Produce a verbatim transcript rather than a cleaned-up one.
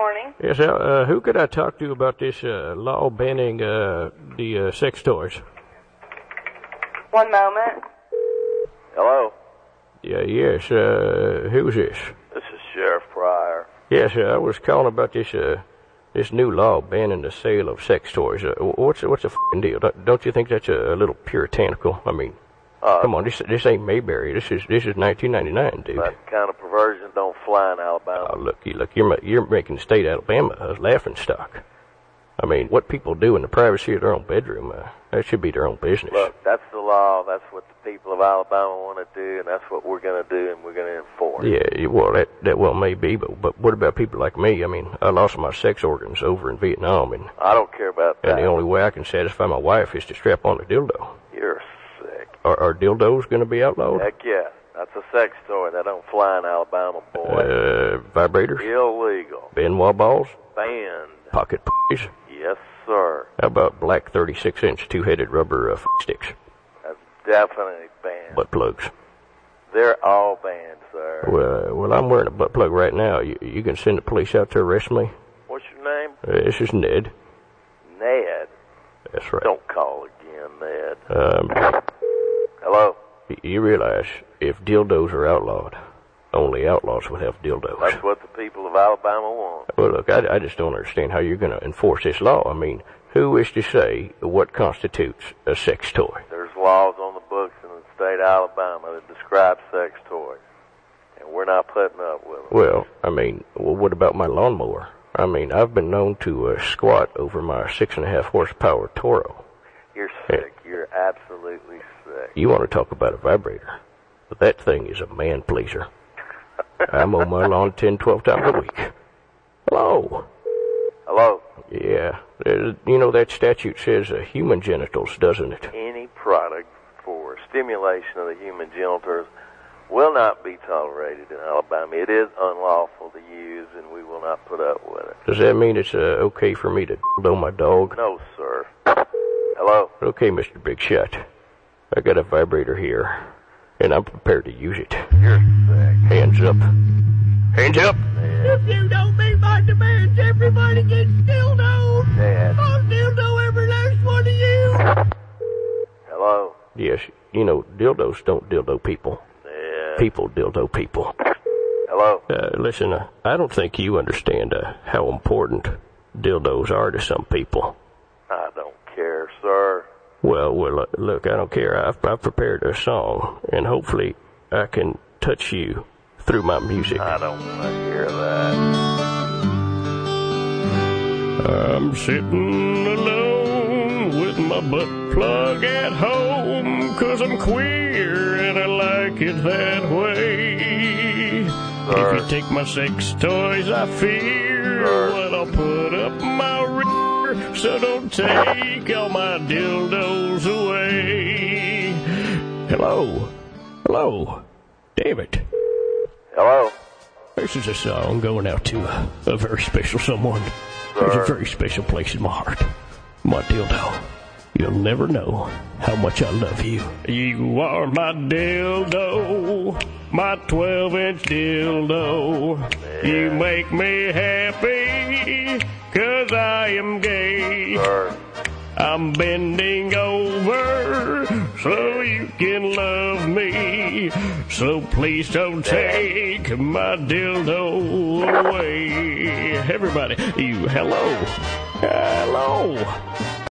morning. Yes, uh, uh, who could I talk to about this uh, law banning uh, the uh, sex toys? One moment. Hello? Yeah, yes, uh, who's this? This is Sheriff Pryor. Yes, uh, I was calling about this uh, this new law banning the sale of sex toys. Uh, what's what's the f***ing deal? Don't, don't you think that's a, a little puritanical? I mean, uh, come on, this this ain't Mayberry. This is this is nineteen ninety-nine, dude. That kind of perversion don't fly in Alabama. Oh, look, you look, you're ma- you're making the state of Alabama a laughing stock. I mean, what people do in the privacy of their own bedroom, uh, that should be their own business. Look, that's the law. That's what the people of Alabama want to do, and that's what we're going to do, and we're going to enforce. Yeah, well, that that well may be, but but what about people like me? I mean, I lost my sex organs over in Vietnam, and I don't care about that. And the only way I can satisfy my wife is to strap on a dildo. You're sick. Are, are dildos going to be outlawed? Heck yeah. That's a sex toy. That don't fly in Alabama, boy. Uh, vibrators? Illegal. Benoit balls? Banned. Pocket p***s? Yes, sir. How about black thirty-six inch two-headed rubber uh, f*** sticks? That's definitely banned. Butt plugs? They're all banned, sir. Well, well, I'm wearing a butt plug right now. You, you can send the police out to arrest me? What's your name? Uh, this is Ned. Ned? That's right. Don't call again, Ned. Um, Hello? You realize if dildos are outlawed, only outlaws would have dildos. That's what the people of Alabama want. Well, look, I, I just don't understand how you're going to enforce this law. I mean, who is to say what constitutes a sex toy? There's laws on the books in the state of Alabama that describe sex toys, and we're not putting up with them. Well, I mean, well, what about my lawnmower? I mean, I've been known to uh, squat over my six and a half horsepower Toro. You're sick. And you're absolutely sick. You want to talk about a vibrator? But that thing is a man pleaser. I mow my lawn ten, twelve times a week. Hello? Hello? Yeah. Uh, you know, that statute says uh, human genitals, doesn't it? Any product for stimulation of the human genitals will not be tolerated in Alabama. It is unlawful to use, and we will not put up with it. Does that mean it's uh, okay for me to dildo my dog? No, sir. Hello? Okay, Mister Big Shot. I got a vibrator here, and I'm prepared to use it. You're sick. Hands up. Hands up! If you don't meet my demands, everybody gets dildoed. Dad. I'll dildo every last one of you. Hello? Yes, you know, dildos don't dildo people. Yeah. People dildo people. Hello? Uh, listen, uh, I don't think you understand uh, how important dildos are to some people. I don't care, sir. Well, well, uh, look, I don't care. I've, I've prepared a song, and hopefully I can touch you through my music. I don't want to hear that. I'm sitting alone with my butt plug at home, 'cause I'm queer and I like it that way. Sir. If you take my sex toys, I fear Sir. what I'll put up my rear, so don't take all my dildos away. Hello? Hello? David? Hello? This is a song going out to a, a very special someone. Sir. There's a very special place in my heart. My dildo. You'll never know how much I love you. You are my dildo, my twelve-inch dildo. You make me happy, 'cause I am gay. Sir. I'm bending over so you can love me. So please don't take my dildo away. Everybody, you hello. Hello.